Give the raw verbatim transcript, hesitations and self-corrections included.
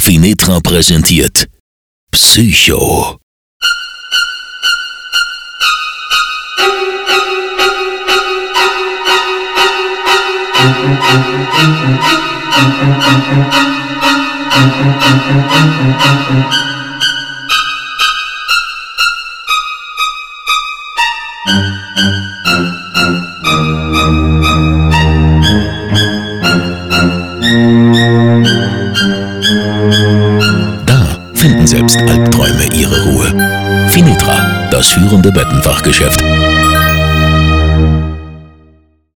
Finetra präsentiert Psycho. Da finden selbst Albträume ihre Ruhe. Finetra, das führende Bettenfachgeschäft.